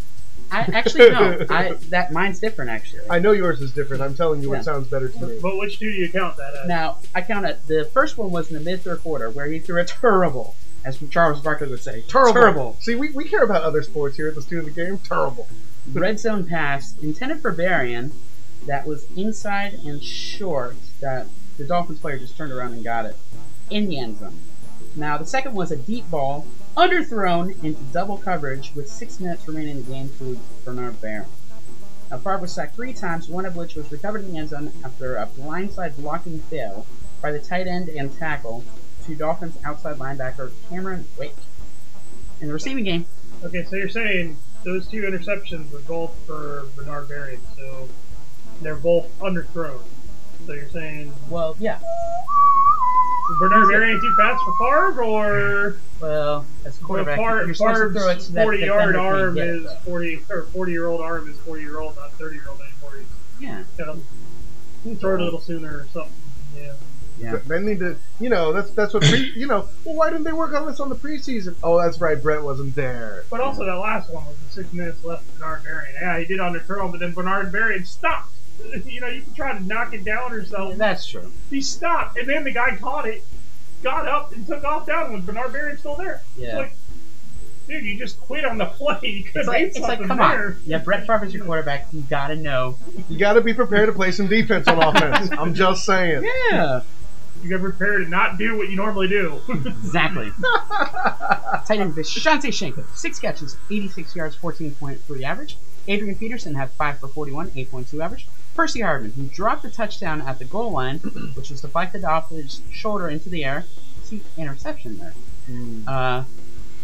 That mine's different actually. I know yours is different. I'm telling you what sounds better to me. But which 2 do you count that as? Now, I count it. The first one was in the mid-third quarter where he threw a terrible, as Charles Barkley would say. Terrible. See, we care about other sports here at the Student of the Game. Terrible. Red zone pass intended for Berrien that was inside and short that the Dolphins player just turned around and got it in the end zone. Now, the second was a deep ball underthrown into double coverage with 6 minutes remaining in the game to Bernard Berrien. Now, Favre was sacked 3 times, one of which was recovered in the end zone after a blindside blocking fail by the tight end and tackle to Dolphins outside linebacker Cameron Wake. In the receiving game. Okay, so you're saying those 2 interceptions were both for Bernard Berrien, so they're both underthrown. So you're saying... Well, yeah. Bernard Berrien too fast for Favre, or... Well, as a quarterback, you're supposed to throw it so that 40-yard arm is 40-year-old arm is 40-year-old, not 30-year-old anymore. Yeah. Throw it a little sooner or something. Yeah. They need to, that's what, well, why didn't they work on this on the preseason? Oh, that's right, Brett wasn't there. But also that last one was the 6 minutes left for Bernard Berrien. Yeah, he did underthrow him, but then Bernard Berrien stopped. You can try to knock it down or something. That's true. He stopped, and then the guy caught it, got up, and took off down when Bernard Berrien's still there. Yeah. It's like, dude, you just quit on the play. You could have it's like, come on. Yeah, Brett Favre is your quarterback. You gotta know. You gotta be prepared to play some defense on offense. I'm just saying. Yeah. You gotta prepare to not do what you normally do. Exactly. Tight end Shante Shanko, 6 catches, 86 yards, 14.3 average. Adrian Peterson had 5 for 41, 8.2 average. Percy Hardman, who dropped a touchdown at the goal line, which was deflected off his shoulder into the air. See, interception there.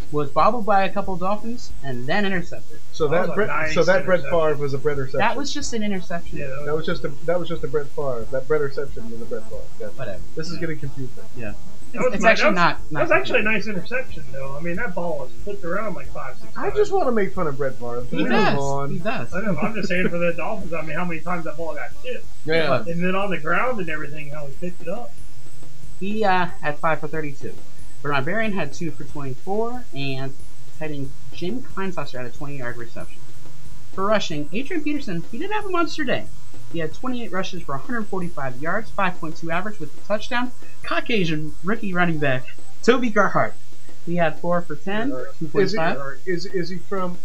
was bobbled by a couple Dolphins and then intercepted. So That that was a nice Brett interception. Favre was a Brett reception. That was just an interception. Yeah, that was just a Brett Favre. That Brett reception was a Brett Favre. Gotcha. Whatever. This is getting confusing. Yeah. That was It's my- actually that was, not. That was actually a nice interception, though. I mean, that ball was flipped around like 5-6 times. I just want to make fun of Brett Favre. He Move does. on. He does. I know. I'm just saying for the Dolphins. I mean, how many times that ball got tipped, Yeah. and then on the ground and everything, how he picked it up. He had 5 for 32. Bernard Berrien had 2 for 24, and heading Jim Kleinslauser had a 20-yard reception. For rushing, Adrian Peterson, he didn't have a monster day. He had 28 rushes for 145 yards, 5.2 average with a touchdown. Caucasian rookie running back Toby Gerhart. He had 4 for 10, Is 2.5. he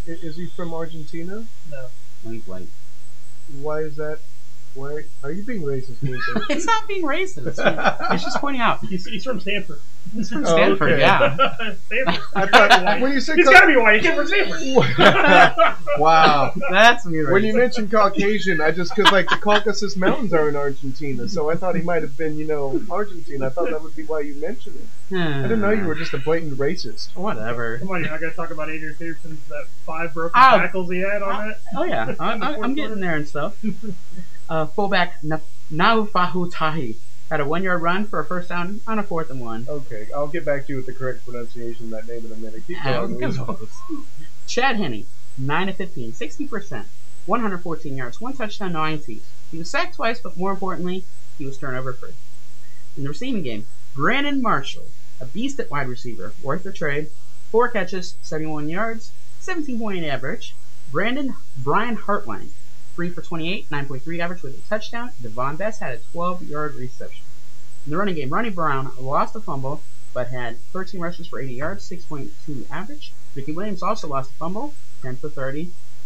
from Argentina? No. No, he's white. Why is that? Why are you being racist, Nathan? It's not being racist. It's just pointing out. He's from Stanford. He's from Oh, Stanford, okay. yeah. Stanford. I thought when you said He's got to be white. He came from Stanford. wow. That's me. When you mentioned Caucasian, I just because like the Caucasus Mountains are in Argentina, so I thought he might have been, Argentine. I thought that would be why you mentioned it. I didn't know you were just a blatant racist. Whatever. Come on, you're not going to talk about Adrian Peterson's that 5 broken Oh. tackles he had on it? Oh yeah, I'm getting there and stuff. Fullback Naufahu Tahi had a 1-yard run for a first down on a 4th and 1. Okay, I'll get back to you with the correct pronunciation of that name in a minute. Keep going. Chad Henne, 9 of 15, 60%, 114 yards, 1 touchdown, no INTs. He was sacked twice, but more importantly, he was turnover free. In the receiving game, Brandon Marshall, a beast at wide receiver, worth the trade, 4 catches, 71 yards, 17.8 average. Brian Hartline, 3 for 28, 9.3 average with a touchdown. Devon Best had a 12-yard reception. In the running game, Ronnie Brown lost a fumble, but had 13 rushes for 80 yards, 6.2 average. Ricky Williams also lost a fumble, 10 for 30,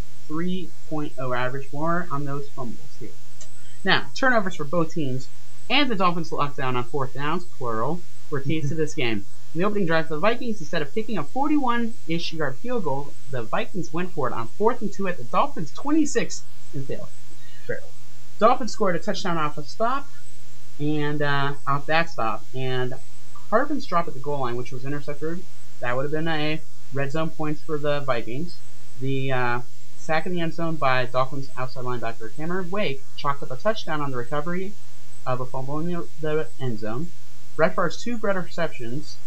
3.0 average. More on those fumbles here. Now, turnovers for both teams, and the Dolphins locked down on 4th downs, plural, were keys to this game. In the opening drive for the Vikings, instead of kicking a 41-ish yard field goal, the Vikings went for it on 4th and 2 at the Dolphins' 26 and failed. Fair. Dolphins scored a touchdown off a stop, and off that stop, and Harvin's drop at the goal line, which was intercepted, that would have been a red zone points for the Vikings. The sack in the end zone by Dolphins outside linebacker Cameron Wake chalked up a touchdown on the recovery of a fumble in the end zone. Brett Favre's 2 Brett receptions,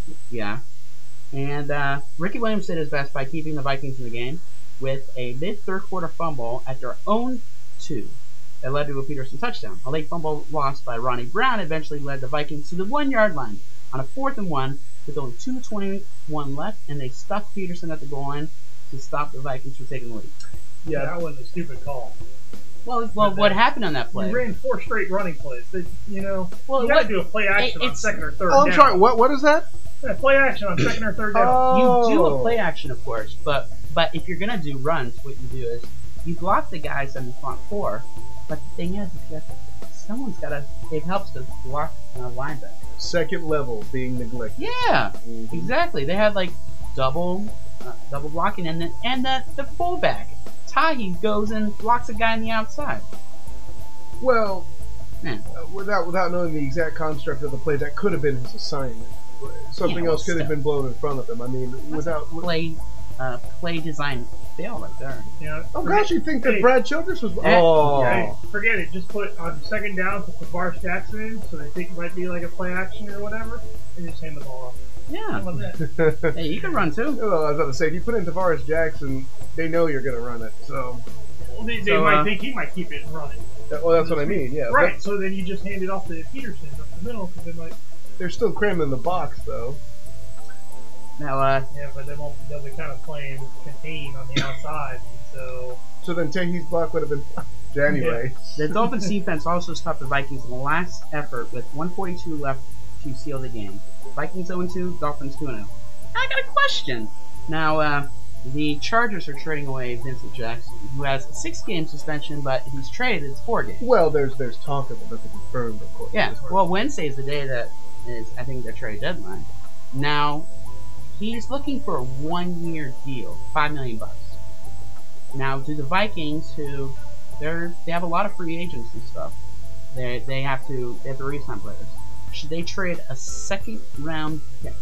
and Ricky Williams did his best by keeping the Vikings in the game with a mid-third quarter fumble at their own 2 that led to a Peterson touchdown. A late fumble lost by Ronnie Brown eventually led the Vikings to the 1-yard line on a 4th and 1 with only 2:21 left, and they stuck Peterson at the goal line to stop the Vikings from taking the lead. Yeah, that was a stupid call. Well, what happened on that play? You ran 4 straight running plays. Well, Well, you got to do a play action on it's- 2nd or 3rd Oh, down. I'm sorry. What is that? Yeah, play action on 2nd or 3rd down. Oh. You do a play action, of course, but if you're gonna do runs, what you do is you block the guys on the front 4. But the thing is, someone's gotta. It helps to block linebacker. Second level being neglected. Yeah, Mhm. exactly. They had like double blocking, and the fullback Tahi goes and blocks a guy on the outside. Well, Man. without knowing the exact construct of the play, that could have been his assignment. Something Yeah, else could have still. been blown in front of him. I mean, without. Play design fail right there. Oh gosh, you think that Hey. Brad Childress was? Hey. Oh, Hey, forget it. Just put on 2nd down, put Tavares Jackson in, so they think it might be like a play action or whatever, and just hand the ball off. How Yeah. about that? Hey, you can run too. Well, I was about to say, if you put in Tavares Jackson, they know you're going to run it. So, Well, they So, might think he might keep it and run it. well, that's what I mean. Yeah, Right, so then you just hand it off to Peterson up the middle, because they might, But they're still cramming the box, though. Now, yeah, but they'll be kind of playing contain on the outside, so... So then Tahi's block would have been. Anyway, the Dolphins defense also stopped the Vikings in the last effort with 1:42 left to seal the game. Vikings 0-2, Dolphins 2-0. I got a question. Now, the Chargers are trading away Vincent Jackson, who has a 6-game suspension, but if he's traded, it's 4 games. well, there's talk of it, nothing confirmed, of course. Yeah, well, Wednesday is the day that is, I think, their trade deadline. Now, he's looking for a 1-year deal, $5 million. Now, do the Vikings, who they have a lot of free agents and stuff, they have to re-sign players. Should they trade a 2nd round pick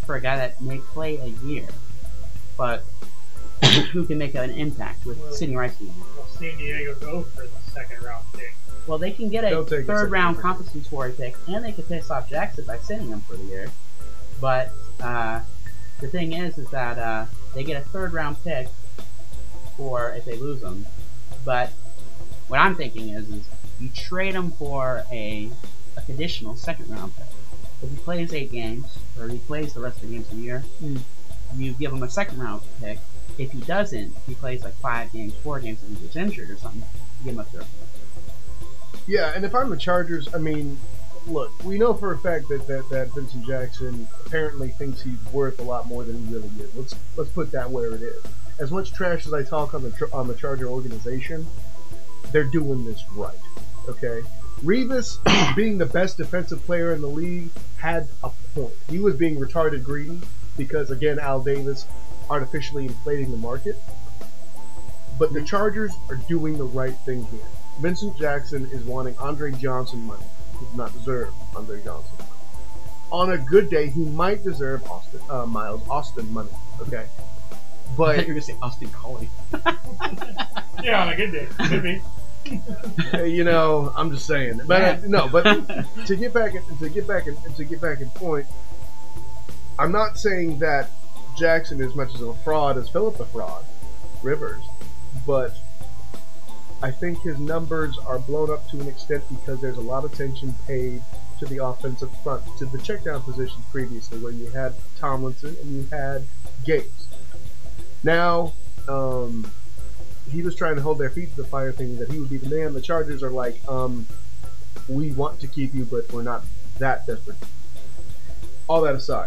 for a guy that may play a year, but who can make an impact with Sidney Rice being there. Will San Diego go for the second round pick? Well, they can get a They'll take a third round second compensatory pick, and they can piss off Jackson by sending him for the year. But the thing is that they get a third round pick for if they lose him. But what I'm thinking is you trade him for a conditional second round pick. If he plays 8 games, or he plays the rest of the games of the year, you give him a second round pick. If he doesn't, if he plays like 5 games, 4 games, and he gets injured or something, you give him a third round pick. Yeah, and if I'm the Chargers, I mean, look, we know for a fact that Vincent Jackson apparently thinks he's worth a lot more than he really is. Let's put that where it is. As much trash as I talk on the Charger organization, they're doing this right. Okay, Revis, being the best defensive player in the league, had a point. He was being retarded greedy because, again, Al Davis artificially inflating the market. But the Chargers are doing the right thing here. Vincent Jackson is wanting Andre Johnson money. He does not deserve Andre Johnson money. On a good day, he might deserve Miles Austin money. Okay, but you're gonna say Austin Collie. Yeah, on a good day, could be. you know, I'm just saying. But no, but to get back in point, I'm not saying that Jackson is as much as a fraud as Philip the Fraud Rivers, but I think his numbers are blown up to an extent because there's a lot of attention paid to the offensive front, to the checkdown positions previously, where you had Tomlinson and you had Gates. Now, he was trying to hold their feet to the fire, thinking that he would be the man. The Chargers are like, we want to keep you, but we're not that desperate. All that aside,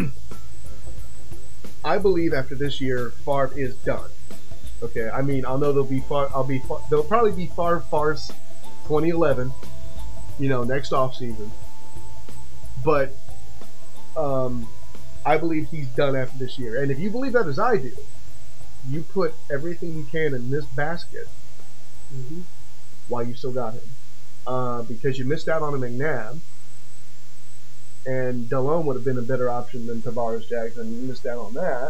I believe after this year, Favre is done. Okay, I mean, I'll know they'll probably be Favre farce 2011, next offseason. But I believe he's done after this year. And if you believe that as I do, you put everything you can in this basket while you still got him. Because you missed out on a McNabb, and Delhomme would have been a better option than Tavares Jackson. You missed out on that.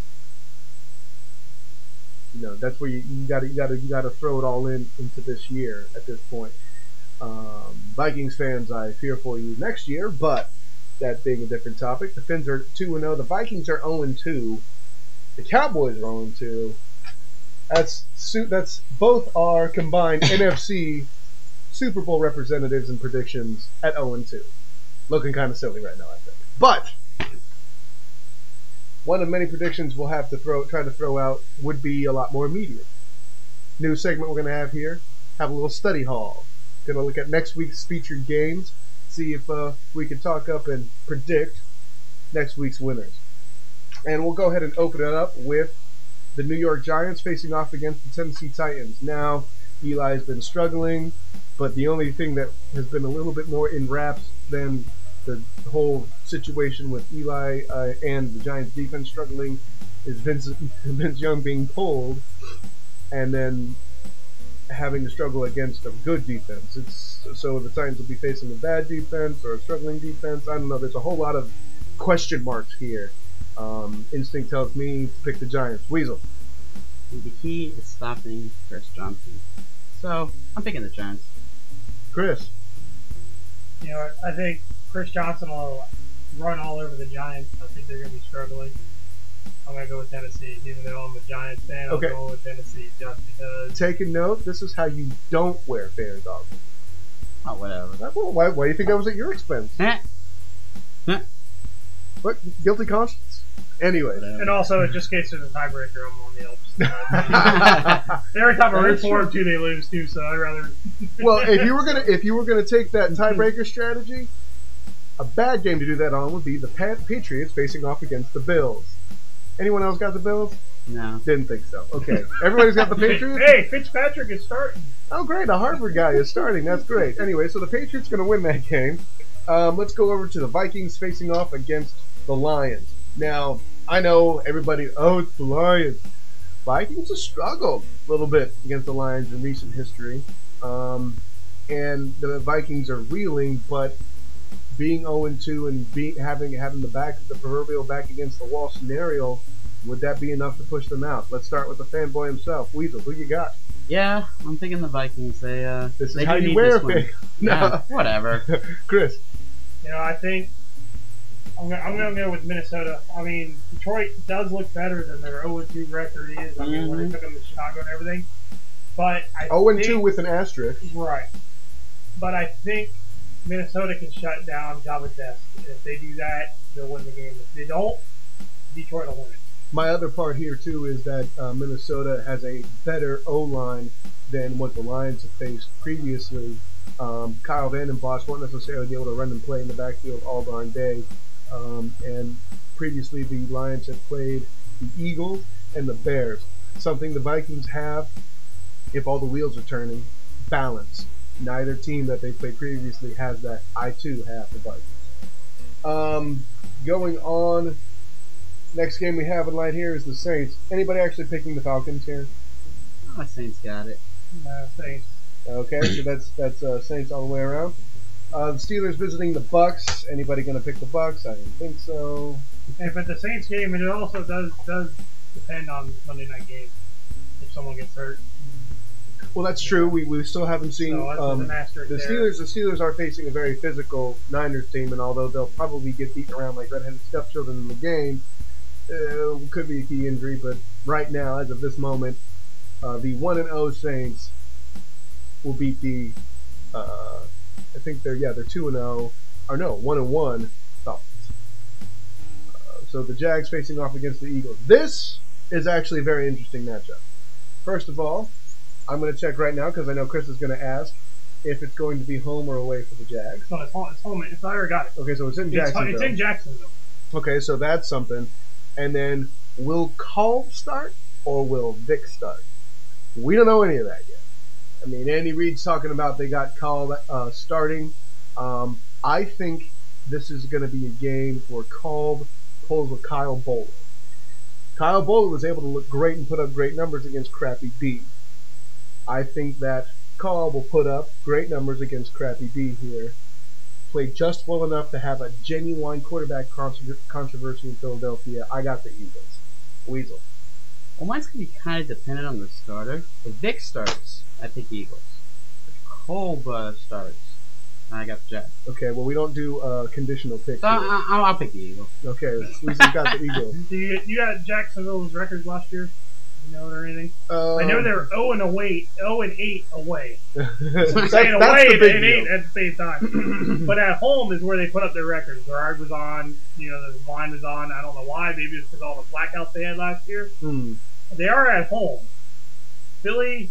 That's where you gotta throw it all into this year at this point. Vikings fans, I fear for you next year, but that being a different topic. The Finns are 2-0. The Vikings are 0-2. The Cowboys are 0-2. That's both our combined NFC Super Bowl representatives and predictions at 0-2. Looking kind of silly right now, I think. But one of many predictions we'll have to try to throw out would be a lot more immediate. New segment we're going to have here. Have a little study hall. Going to look at next week's featured games. See if we can talk up and predict next week's winners. And we'll go ahead and open it up with the New York Giants facing off against the Tennessee Titans. Now, Eli's been struggling, but the only thing that has been a little bit more in wraps than the whole situation with Eli and the Giants defense struggling is Vince Young being pulled and then having to struggle against a good defense. So the Titans will be facing a bad defense or a struggling defense. I don't know. There's a whole lot of question marks here. Instinct tells me to pick the Giants. Weasel. The key is stopping Chris Johnson. So I'm picking the Giants. Chris. I think Chris Johnson will run all over the Giants. I think they're going to be struggling. I'm going to go with Tennessee. Even though I'm a Giants fan, I'm going with Tennessee just because. Take a note. This is how you don't wear fan goggles. Oh, whatever. Why do you think I was at your expense? What? Guilty conscience? Anyway. And also, just in case there's a tiebreaker, I'm on the opposite side. Every time I root for them, too, they lose too. So I'd rather. Well, if you were gonna take that tiebreaker strategy, a bad game to do that on would be the Patriots facing off against the Bills. Anyone else got the Bills? No. Didn't think so. Okay. Everybody's got the Patriots? Hey, Fitzpatrick is starting. Oh, great. A Harvard guy is starting. That's great. Anyway, so the Patriots going to win that game. Let's go over to the Vikings facing off against the Lions. Now, I know everybody, it's the Lions. Vikings have struggled a little bit against the Lions in recent history. And the Vikings are reeling, but being 0-2 and having the proverbial back against the wall scenario, would that be enough to push them out? Let's start with the fanboy himself, Weasel. Who you got? Yeah, I'm thinking the Vikings. This is they how do you need wear this a one. thing. Yeah, whatever. Chris. I think I'm gonna go with Minnesota. I mean, Detroit does look better than their 0-2 record is. I mean, when they took them to Chicago and everything. But 0-2 with an asterisk. Right. But I think Minnesota can shut down Java Test. If they do that, they'll win the game. If they don't, Detroit will win it. My other part here, too, is that Minnesota has a better O-line than what the Lions have faced previously. Kyle Vanden Bosch won't necessarily be able to run and play in the backfield all darn day. And previously, the Lions have played the Eagles and the Bears. Something the Vikings have, if all the wheels are turning, balance. Neither team that they played previously has that. I, too, have the Vikings. Going on, next game we have in line here is the Saints. Anybody actually picking the Falcons here? The Saints got it. Saints. Okay, so that's Saints all the way around. The Steelers visiting the Bucks. Anybody going to pick the Bucks? I don't think so. But the Saints game, and it also does depend on Monday night game. If someone gets hurt. Well, that's true. We still haven't seen the Steelers. The Steelers are facing a very physical Niners team, and although they'll probably get beaten around like redheaded stepchildren in the game, could be a key injury. But right now, as of this moment, the 1-0 Saints will beat the. I think they're 2-0, or no, 1-1 Falcons. So the Jags facing off against the Eagles. This is actually a very interesting matchup. First of all, I'm going to check right now because I know Chris is going to ask if it's going to be home or away for the Jags. No, it's home. I already got it. Okay, so it's in Jacksonville. It's in Jacksonville. Okay, so that's something. And then, will Kolb start or will Vic start? We don't know any of that yet. I mean, Andy Reid's talking about they got Kolb starting. I think this is going to be a game where Kolb pulls with Kyle Boller. Kyle Boller was able to look great and put up great numbers against crappy D. I think that Kolb will put up great numbers against crappy D here. Play just well enough to have a genuine quarterback controversy in Philadelphia. I got the Eagles. Weasel. Well, mine's going to be kind of dependent on the starter. If Vic starts, I pick Eagles. If Kolb starts, I got the Jets. Okay, well, we don't do conditional picks. So I'll pick the Eagles. Okay, Weasel's got the Eagles. You got Jacksonville's records last year? You know it or anything? I know they were 0-8 away. I'm saying away and 8 at the same time. But at home is where they put up their records. Gerard was on, the line was on. I don't know why. Maybe it's because all the blackouts they had last year. They are at home. Philly,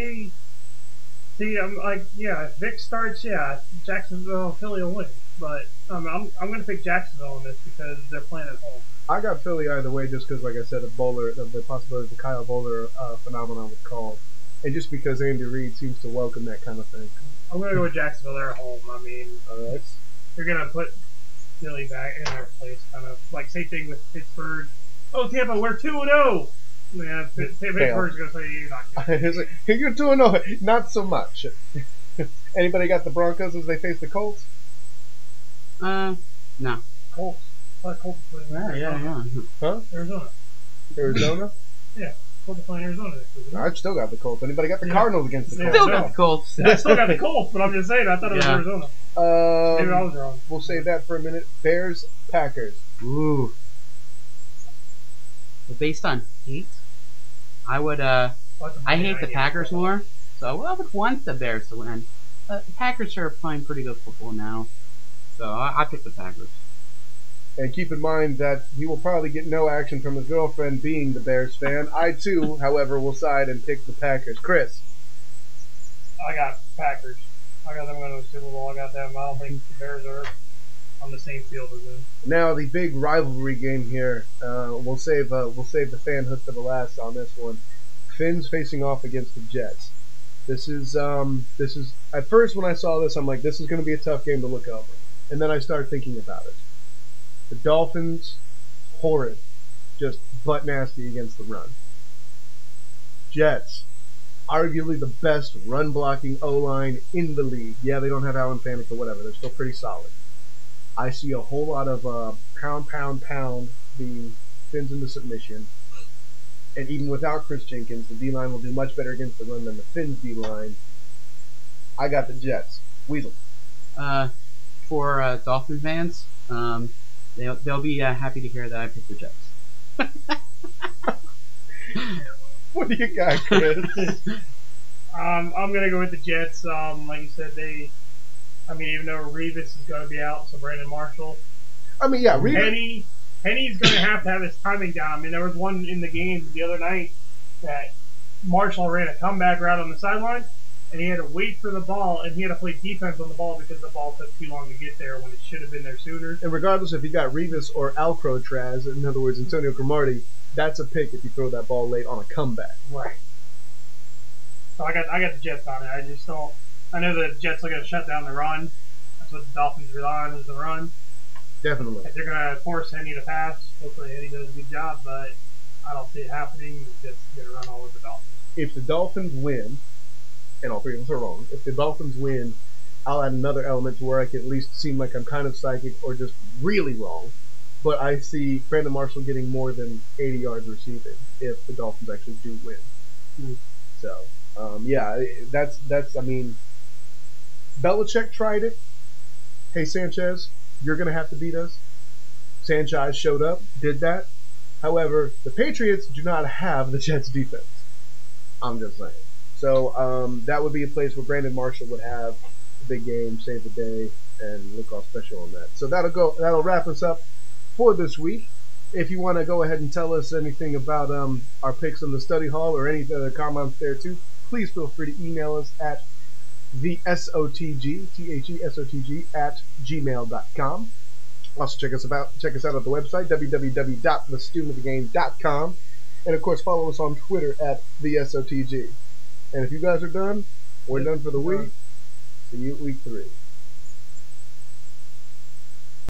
I'm like, if Vic starts, Jacksonville, Philly will win. But I'm going to pick Jacksonville on this because they're playing at home. I got Philly either way just because, like I said, the possibility of the Kyle Boller phenomenon was called. And just because Andy Reid seems to welcome that kind of thing. I'm going to go with Jacksonville. They're at home. I mean, they're going to put Philly back in their place. Kind of like same thing with Pittsburgh. Oh, Tampa, we're 2-0. Yeah, Pittsburgh's going to say you're not good. It's like, you're 2-0. Not so much. Anybody got the Broncos as they face the Colts? No. Colts. Colts playing Yeah. Huh? Arizona? Yeah. Colts playing Arizona. I've still got the Colts. Anybody got the Cardinals against the Colts? Still got the Colts. I still got the Colts, but I'm just saying, I thought it was Arizona. Maybe I was wrong. We'll save that for a minute. Bears, Packers. Ooh. Well, based on hate, I would, I hate the Packers more, so I would want the Bears to win. The Packers are playing pretty good football now, so I pick the Packers. And keep in mind that he will probably get no action from his girlfriend being the Bears fan. I, too, however, will side and pick the Packers. Chris? I got Packers. I got them going to the Super Bowl. I got them. I don't think the Bears are on the same field as them. Now, the big rivalry game here. We'll save the fan hook for the last on this one. Finns facing off against the Jets. This is at first when I saw this, I'm like, this is going to be a tough game to look over. And then I start thinking about it. The Dolphins, horrid. Just butt nasty against the run. Jets, arguably the best run-blocking O-line in the league. Yeah, they don't have Alan Faneca or whatever. They're still pretty solid. I see a whole lot of pound the Finns into submission. And even without Chris Jenkins, the D-line will do much better against the run than the Finns D-line. I got the Jets. Weasel. For Dolphin fans, they'll be happy to hear that I picked the Jets. What do you got, Chris? I'm gonna go with the Jets. Like you said, even though Revis is gonna be out, so Brandon Marshall. Revis. Henny's gonna have to have his timing down. I mean, there was one in the game the other night that Marshall ran a comeback route on the sideline, and he had to wait for the ball, and he had to play defense on the ball because the ball took too long to get there when it should have been there sooner. And regardless if you got Revis or Alcatraz, in other words, Antonio Cromartie, that's a pick if you throw that ball late on a comeback. Right. So I got the Jets on it. I just don't. I know the Jets are going to shut down the run. That's what the Dolphins rely on, is the run. Definitely. If they're going to force Henny to pass, hopefully Henny does a good job, but I don't see it happening. The Jets are going to run all over the Dolphins. If the Dolphins win, and all three of us are wrong, if the Dolphins win, I'll add another element to where I can at least seem like I'm kind of psychic or just really wrong. But I see Brandon Marshall getting more than 80 yards receiving if the Dolphins actually do win. Mm. So, that's. I mean, Belichick tried it. Hey, Sanchez, you're going to have to beat us. Sanchez showed up, did that. However, the Patriots do not have the Jets defense. I'm just saying. So that would be a place where Brandon Marshall would have a big game, save the day, and look all special on that. So that'll wrap us up for this week. If you want to go ahead and tell us anything about our picks in the study hall or any other comments there too, please feel free to email us at thesotg@gmail.com. Also check us out at the website www.thestudentofthegame.com, and of course follow us on Twitter at thesotg. And if you guys are done, we're done for the week. See you at week 3.